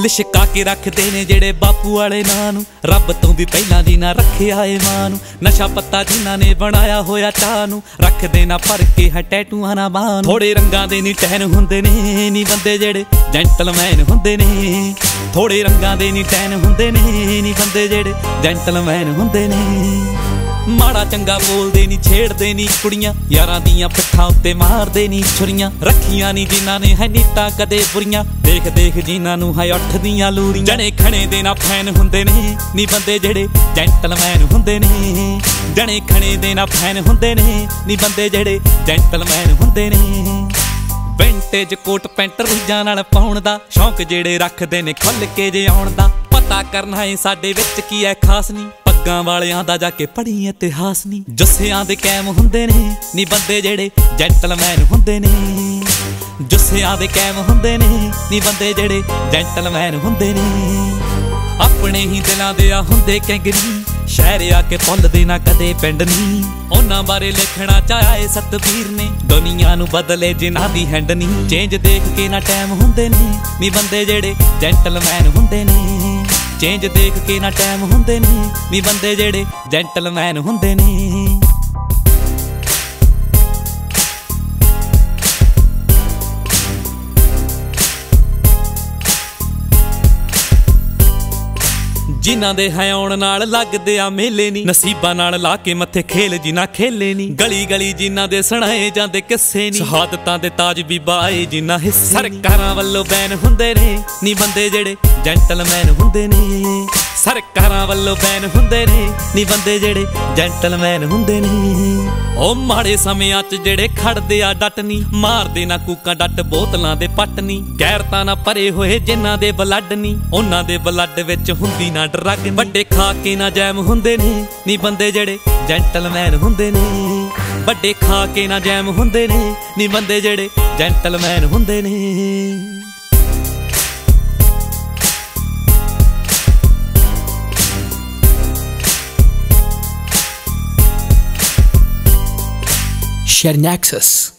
ਲਿਸ਼ਕਾ ਕੇ ਰੱਖਦੇ ਨੇ ਜਿਹੜੇ ਬਾਪੂ ਵਾਲੇ ਨਾਂ ਨੂੰ, ਰੱਬ ਤੋਂ ਵੀ ਪਹਿਲਾਂ ਦੀ ਨਾ ਰੱਖਿਆ ਏ ਮਾਂ ਨੂੰ। ਨਸ਼ਾ ਪੱਤਾ ਜਿਨ੍ਹਾਂ ਨੇ ਬਣਾਇਆ ਹੋਇਆ ਚਾਹ ਨੂੰ, ਰੱਖਦੇ ਨਾ ਭਰ ਕੇ ਹੈ ਟੈਟੂਆਂ ਨਾ ਬਾਹ ਨੂੰ। ਥੋੜੇ ਰੰਗਾਂ ਦੇ ਨੀ ਟੈਨ ਹੁੰਦੇ ਨੇ ਨੀ ਬੰਦੇ ਜਿਹੜੇ ਜੈਂਟਲਮੈਨ ਹੁੰਦੇ ਨੇ। ਥੋੜੇ ਰੰਗਾਂ ਦੇ ਨੀ ਟੈਨ ਹੁੰਦੇ ਨੇ ਨੀ ਬੰਦੇ ਜਿਹੜੇ ਜੈਂਟਲਮੈਨ ਹੁੰਦੇ ਨੇ। ਮਾੜਾ ਚੰਗਾ ਬੋਲਦੇ ਨੀ, ਛੇੜਦੇ ਨੀ ਕੁੜੀਆਂ, ਯਾਰਾਂ ਦੀਆਂ ਪਿੱਠਾਂ ਉੱਤੇ ਮਾਰਦੇ ਨੀ ਛੁਰੀਆਂ। ਰੱਖੀਆਂ ਨੀ ਜਿਨ੍ਹਾਂ ਨੇ ਹੈ ਨੀਤਾਂ ਕਦੇ ਬੁਰੀਆਂ, ਦੇਖ ਦੇਖ ਜਿਨ੍ਹਾਂ ਨੂੰ ਹੈ ਉੱਠਦੀਆਂ ਲੂਰੀਆਂ। ਜਣੇ ਖਣੇ ਦੇ ਨਾ ਫੈਨ ਹੁੰਦੇ ਨੇ ਨੀ ਬੰਦੇ ਜਿਹੜੇ ਜੈਂਟਲਮੈਨ ਹੁੰਦੇ ਨੇ। ਜਣੇ ਖਣੇ ਦੇ ਨਾ ਫੈਨ ਹੁੰਦੇ ਨੇ ਨੀ ਬੰਦੇ ਜਿਹੜੇ ਜੈਂਟਲਮੈਨ ਹੁੰਦੇ ਨੇ। ਵਿੰਟੇਜ ਕੋਟ ਪੈਂਟ ਰੀਝਾਂ ਨਾਲ ਪਾਉਣ ਦਾ ਸ਼ੌਂਕ ਜਿਹੜੇ ਰੱਖਦੇ ਨੇ ਖੁੱਲ ਕੇ ਜੇ ਆਉਣ ਦਾ। ਪਤਾ ਕਰਨਾ ਏ ਸਾਡੇ ਵਿੱਚ ਕੀ ਐ ਖਾਸ ਨੀ, ਪੱਗਾਂ ਵਾਲਿਆਂ ਦਾ ਜਾ ਕੇ ਪੜ੍ਹੀ ਇਤਿਹਾਸ ਨੀ। ਜੁੱਸਿਆਂ ਦੇ ਕੈਮ ਹੁੰਦੇ ਨੇ ਨੀ ਬੰਦੇ ਜਿਹੜੇ ਜੈਂਟਲਮੈਨ ਹੁੰਦੇ ਨੇ। ਜੁੱਸਿਆਂ ਦੇ ਕੈਮ ਹੁੰਦੇ ਨੇ ਨੀ ਬੰਦੇ ਜਿਹੜੇ ਜੈਂਟਲਮੈਨ ਹੁੰਦੇ ਨੇ। ਆਪਣੇ ਹੀ ਦਿਲਾਂ ਦੇ ਆ ਹੁੰਦੇ ਕੈਂਗਰੀ, ਸ਼ਹਿਰ ਆ ਕੇ ਭੁੱਲਦੇ ਨਾ ਕਦੇ ਪਿੰਡ ਨੀ। ਉਹਨਾਂ ਬਾਰੇ ਲਿਖਣਾ ਚਾਹਿਆ ਏ ਸਤਬੀਰ ਨੇ, ਦੁਨੀਆ ਨੂੰ ਬਦਲੇ ਜਿਨ੍ਹਾਂ ਦੀ ਹੈਂਡ ਨੀ। ਚੇਂਜ ਦੇਖ ਕੇ ਨਾ ਟਾਈਮ ਹੁੰਦੇ ਨੇ ਨੀ ਬੰਦੇ ਜਿਹੜੇ ਜੈਂਟਲਮੈਨ ਹੁੰਦੇ ਨੇ। ਚੇਂਜ ਦੇਖ ਕੇ ਨਾ ਟਾਈਮ ਹੁੰਦੇ ਨੇ ਨੀ ਬੰਦੇ ਜਿਹੜੇ ਜੈਂਟਲਮੈਨ ਹੁੰਦੇ ਨੇ। ਜਿਨ੍ਹਾਂ ਦੇ ਹੈ ਆਉਣ ਨਾਲ ਲੱਗਦੇ ਆ ਮੇਲੇ ਨੀ, ਨਸੀਬਾਂ ਨਾਲ ਲਾ ਕੇ ਮੱਥੇ ਖੇਲ ਜਿਨ੍ਹਾਂ ਖੇਲੇ ਨੀ। ਗਲੀ ਗਲੀ ਜਿਨ੍ਹਾਂ ਦੇ ਸੁਣਾਏ ਜਾਂਦੇ ਕਿੱਸੇ ਨੀ, ਸ਼ਹਾਦਤਾਂ ਦੇ ਤਾਜ ਬੀਬਾ ਆਏ ਜਿਨ੍ਹਾਂ ਹਿੱਸੇ। ਸਰਕਾਰਾਂ ਵੱਲੋਂ ਬੈਨ ਹੁੰਦੇ ਨੇ ਨੀ ਬੰਦੇ ਜਿਹੜੇ ਜੈਂਟਲਮੈਨ ਹੁੰਦੇ ਨੇ। ਸਰਕਾਰਾਂ ਵੱਲੋਂ ਬੈਨ ਹੁੰਦੇ ਨੇ ਨੀ ਬੰਦੇ ਜਿਹੜੇ ਜੈਂਟਲਮੈਨ ਹੁੰਦੇ ਨੇ। ਉਹ ਮਾੜੇ ਸਮਿਆਂ 'ਚ ਜਿਹੜੇ ਖੜਦੇ ਆ ਡਟ ਨੀ, ਮਾਰਦੇ ਨਾ ਕੂਕਾਂ ਡੱਟ ਬੋਤਲਾਂ ਦੇ ਪੱਟ ਨੀ। ਗੈਰਤਾਂ ਨਾ ਭਰੇ ਹੋਏ ਜਿਨ੍ਹਾਂ ਦੇ ਬਲੱਡ ਨੀ, ਉਹਨਾਂ ਦੇ ਬਲੱਡ ਵਿੱਚ ਹੁੰਦੀ ਨਾ ਡਰੱਗ। ਵੱਡੇ ਖਾ ਕੇ ਨਾ ਜੈਮ ਹੁੰਦੇ ਨੇ ਨੀ ਬੰਦੇ ਜਿਹੜੇ ਜੈਂਟਲਮੈਨ ਹੁੰਦੇ ਨੇ। ਵੱਡੇ ਖਾ ਕੇ ਨਾ ਜੈਮ ਹੁੰਦੇ ਨੇ ਨੀ ਬੰਦੇ ਜਿਹੜੇ ਜੈਂਟਲਮੈਨ ਹੁੰਦੇ ਨੇ। Sharing access.